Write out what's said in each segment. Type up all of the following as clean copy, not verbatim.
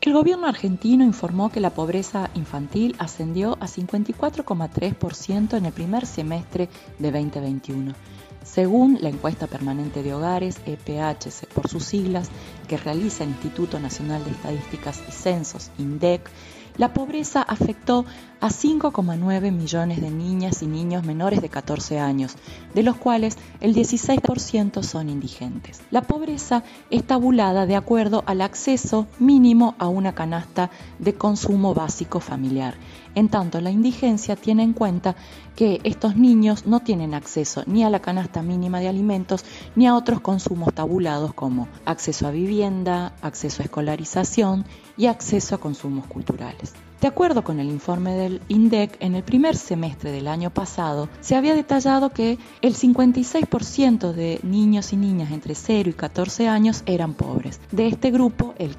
El gobierno argentino informó que la pobreza infantil ascendió a 54,3% en el primer semestre de 2021. Según la encuesta permanente de hogares, EPH por sus siglas, que realiza el Instituto Nacional de Estadísticas y Censos, INDEC, la pobreza afectó a 5,9 millones de niñas y niños menores de 14 años, de los cuales el 16% son indigentes. La pobreza es tabulada de acuerdo al acceso mínimo a una canasta de consumo básico familiar. En tanto, la indigencia tiene en cuenta que estos niños no tienen acceso ni a la canasta mínima de alimentos ni a otros consumos tabulados como acceso a vivienda, acceso a escolarización y acceso a consumos culturales. De acuerdo con el informe del INDEC, en el primer semestre del año pasado se había detallado que el 56% de niños y niñas entre 0 y 14 años eran pobres. De este grupo, el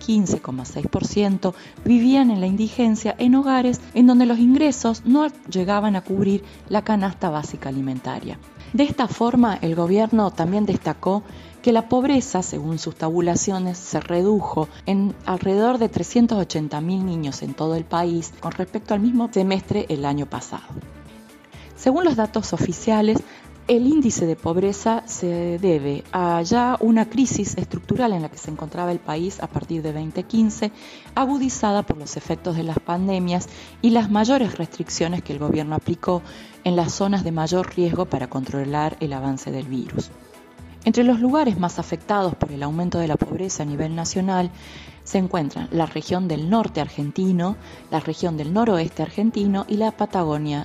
15,6% vivían en la indigencia en hogares en donde los ingresos no llegaban a cubrir la canasta básica alimentaria. De esta forma, el gobierno también destacó que la pobreza, según sus tabulaciones, se redujo en alrededor de 380.000 niños en todo el país con respecto al mismo semestre el año pasado. Según los datos oficiales, el índice de pobreza se debe a ya una crisis estructural en la que se encontraba el país a partir de 2015, agudizada por los efectos de las pandemias y las mayores restricciones que el gobierno aplicó en las zonas de mayor riesgo para controlar el avance del virus. Entre los lugares más afectados por el aumento de la pobreza a nivel nacional se encuentran la región del norte argentino, la región del noroeste argentino y la Patagonia.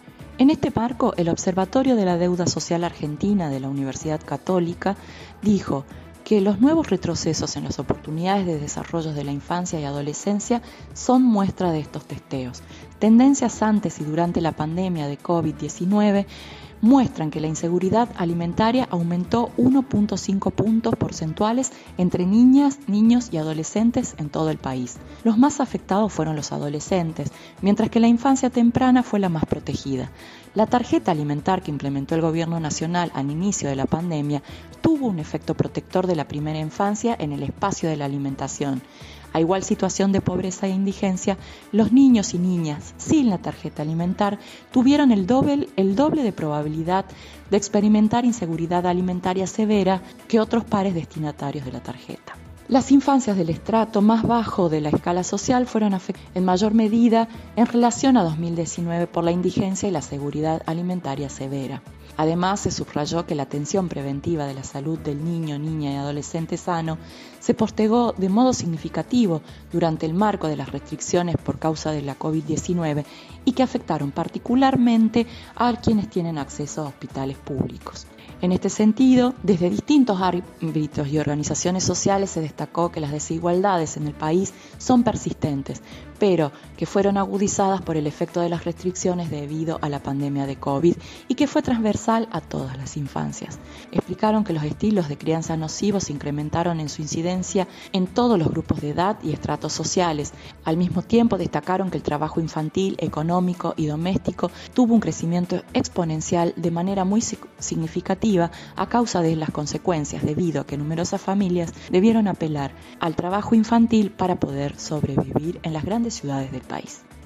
En este marco, el Observatorio de la Deuda Social Argentina de la Universidad Católica dijo que los nuevos retrocesos en las oportunidades de desarrollo de la infancia y adolescencia son muestra de estos testeos. Tendencias antes y durante la pandemia de COVID-19 muestran que la inseguridad alimentaria aumentó 1,5 puntos porcentuales entre niñas, niños y adolescentes en todo el país. Los más afectados fueron los adolescentes, mientras que la infancia temprana fue la más protegida. La tarjeta alimentar que implementó el Gobierno Nacional al inicio de la pandemia tuvo un efecto protector de la primera infancia en el espacio de la alimentación. A igual situación de pobreza e indigencia, los niños y niñas sin la tarjeta alimentar tuvieron el doble de probabilidad de experimentar inseguridad alimentaria severa que otros pares destinatarios de la tarjeta. Las infancias del estrato más bajo de la escala social fueron afectadas en mayor medida en relación a 2019 por la indigencia y la seguridad alimentaria severa. Además, se subrayó que la atención preventiva de la salud del niño, niña y adolescente sano se postergó de modo significativo durante el marco de las restricciones por causa de la COVID-19 y que afectaron particularmente a quienes tienen acceso a hospitales públicos. En este sentido, desde distintos ámbitos y organizaciones sociales se destacó que las desigualdades en el país son persistentes, pero que fueron agudizadas por el efecto de las restricciones debido a la pandemia de COVID y que fue transversal a todas las infancias. Explicaron que los estilos de crianza nocivos se incrementaron en su incidencia en todos los grupos de edad y estratos sociales. Al mismo tiempo, destacaron que el trabajo infantil, económico y doméstico tuvo un crecimiento exponencial de manera muy significativa a causa de las consecuencias debido a que numerosas familias debieron apelar al trabajo infantil para poder sobrevivir en las grandes ciudades del país.